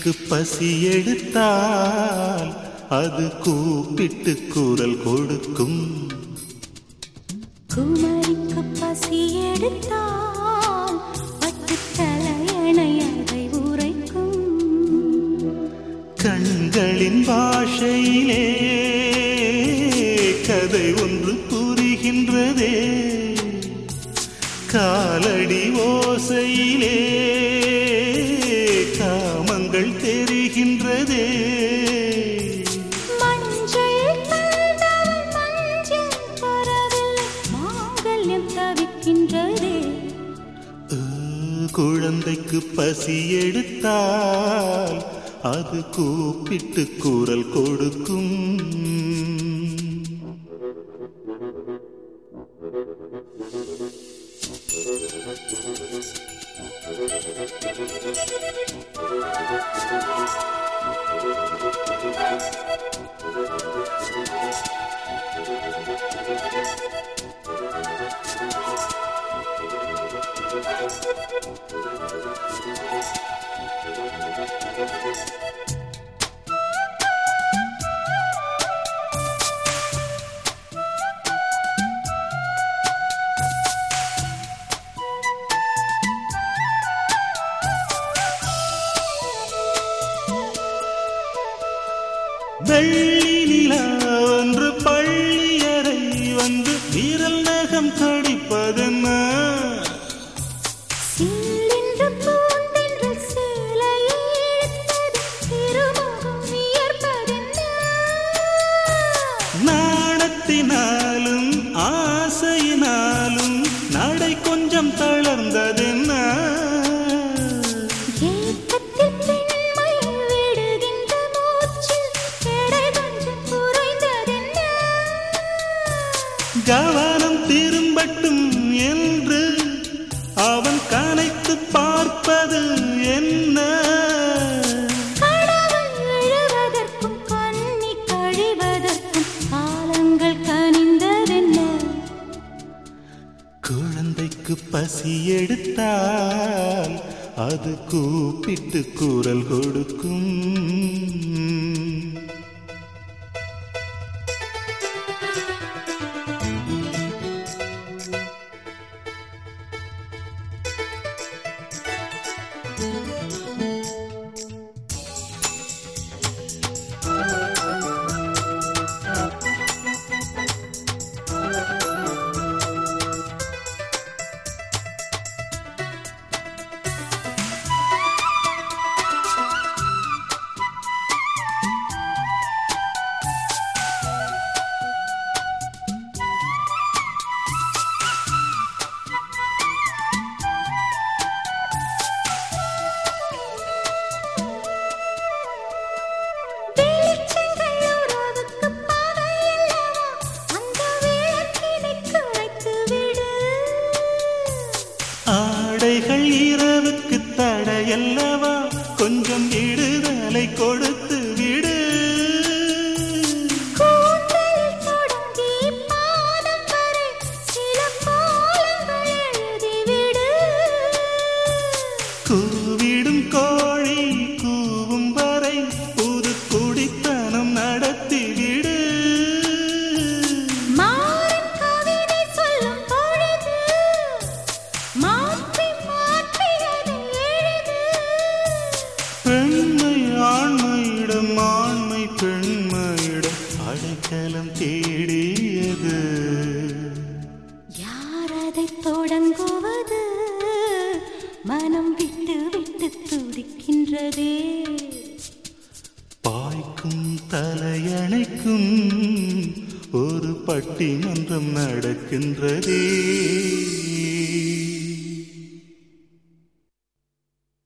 குமரிக்கு பசி எடுத்தால் அது கூப்பிட்டு குரல் கொடுக்கும். குமரிக்கு பசி எடுத்தால் பட்டு தலையணை அதை உரைக்கும். கண்களின் பாஷையிலே கதை ஒன்று புரிகின்றதே, காலடி ஓசையிலே காமங்கள் தெரிகின்றதே. மஞ்சள் தந்தவள் மஞ்சள் தரவில்லை, மாங்கல்யம் தவிக்கின்றதே. குழந்தைக்கு பசி எடுத்தால் அது கூப்பிட்டு குரல் கொடுக்கும். வெள்ளி நிலா ஒன்று பள்ளியறை வந்து விரல் நகம் கடிப்பதென்ன, நாணத்தினாலும் ஆசையினாலும் நடை கொஞ்சம் தளர்ந்ததென்ன, கவனம் திரும்பட்டும் என்று அவன் கனைத்து பார்ப்பது என்ன, எழுவதற்கும் கண்ணி கழிவதற்கும் காலங்கள் கனிந்ததென்ன. குழந்தைக்கு பசி எடுத்தால் அது கூப்பிட்டு குரல் கொடுக்கும். ஆடைகள் இரவுக்கு தடையல்லவா, கொஞ்சம் விடுதலை கொடுத்து விடு. கூவிடும் கோழி கூவும் வரை புது குடித்தனம் நடத்திவிடு. பெண்மை ஆண்மையிடம் ஆண்மை பெண்மையிடம் அடைக்கலம் தேடியது. யார் அதை தொடங்குவது, மனம் விட்டு விட்டு துடிக்கின்றதே. பாய்க்கும் தலையணைக்கும் ஒரு பட்டிமன்றம் நடக்கின்றதே.